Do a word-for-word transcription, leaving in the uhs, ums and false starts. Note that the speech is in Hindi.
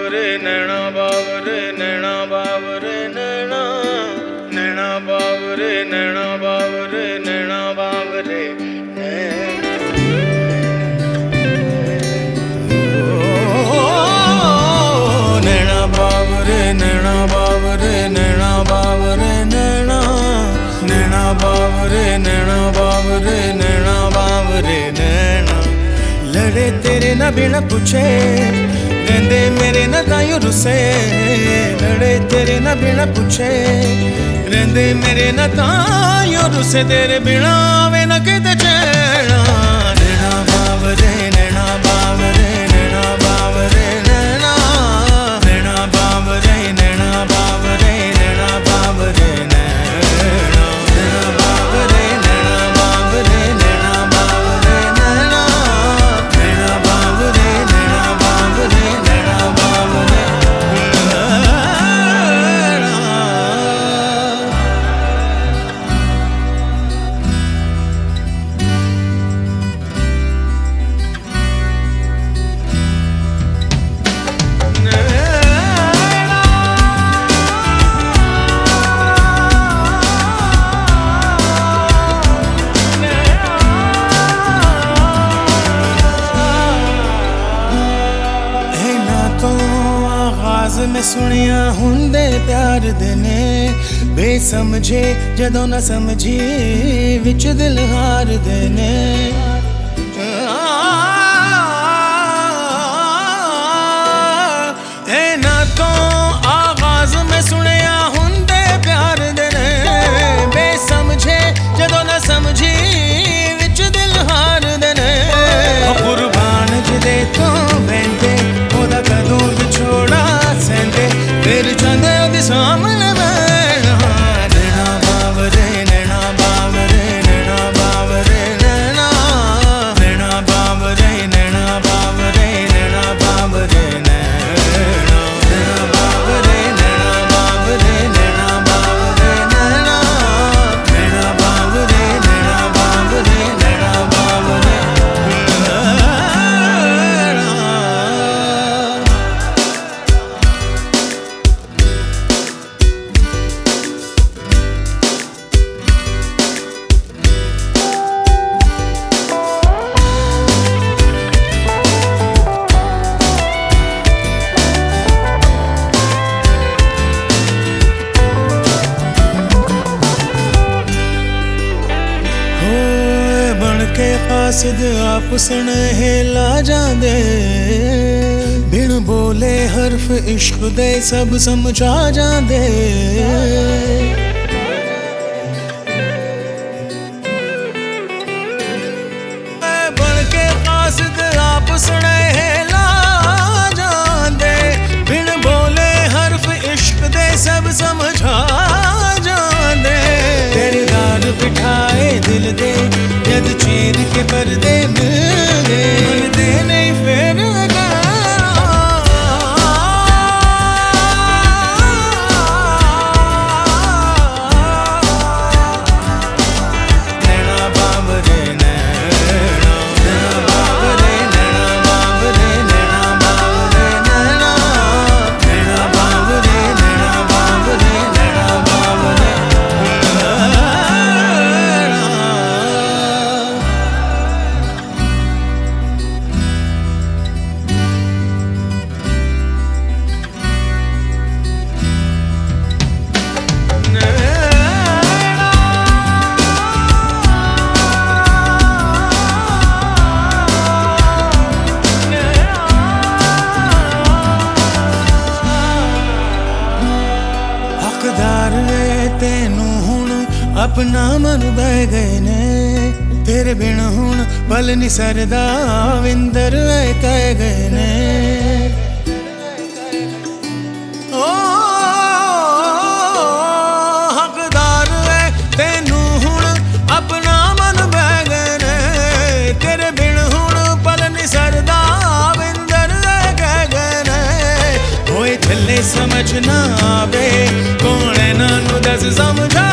बावरे नैना बावरे नैना बावरे नैना नैना बावरे नैना बावरे नैना बावरे नैना बावरे नैना बावरे नैना बावरे नैना नैना बावरे नैना बावरे नैना बावरे नैना लड़े तेरे ना बिना पूछे कहते मेरे ना ताइयों रुसे लड़े तेरे ना बिना पूछे रहंदे मेरे ना ताइयों रुसे तेरे बिना वे ना किते चैना नैना बावरे नैना बावरे नैना बावरे नैना नैना बावरे नैना बावरे नैना बावरे नैना नैना बावरे नैना बावरे नैना बावरे नैना नैना बावरे नैना बावरे नैना बावरे मैं सुनिया हुंदे प्यार देने बेसमझे जदों न समझी विच दिल हार देने ए ना तो आगाज में सुनिया हुंदे प्यार देने बेसमझे जदों न समझी विच दिल हार देने कुर्बान जिदे तो बहते ओदा कदों छोड़ा फिर चंदे ओदी सामने बैठा नैना बावरे नैना बावरे नैना बावरे नैना नैना बावरे नैना बावरे नैना बावरे नैना नैना बावरे नैना बावरे नैना बावरे नैना नैना बावरे नैना बावरे नैना बावरे कासिद आप सुनहेला जांदे बिन बोले हरफ इश्क दे सब समझा जांदे बन के कासिद आप सुनहेला जांदे बिन बोले हरफ इश्क दे सब समझा जांदे तेरे दार बिठाए दिल दे जद चीर के पर्दे मिल गए पर्दे नहीं फिर नैना बावरे नैना नैना बावरे नैना बावरे नैना बावरे नैना नैना बावरे नैना बावरे नैना बावरे अपना मन बह गए ने तेरे बिन हुण पल नहीं सरदा विंदर कह गए ने ओ हकदार है तेनू हुण अपना मन बह गए ने तेरे बिन हुण पल नहीं सरदा विंदर कह गए ने होए थले समझ ना आवे कौन नानू दस समझा